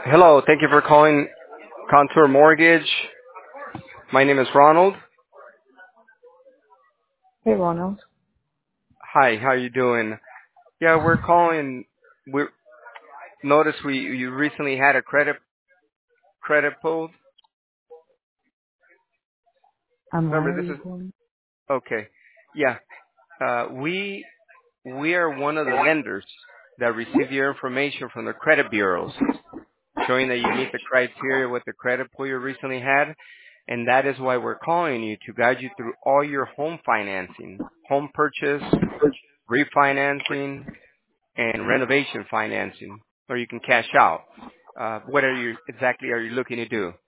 Hello, thank you for calling Contour Mortgage. My name is Ronald. Hey, Ronald. Hi, how you doing? Yeah, we're calling. We noticed you recently had a credit pulled. I'm Remember, why are this you is calling? okay. Yeah, we are one of the lenders that receive your information from the credit bureaus, showing that you meet the criteria with the credit pull you recently had, and that is why we're calling you to guide you through all your home financing, home purchase, refinancing, and renovation financing, or you can cash out. What exactly are you looking to do?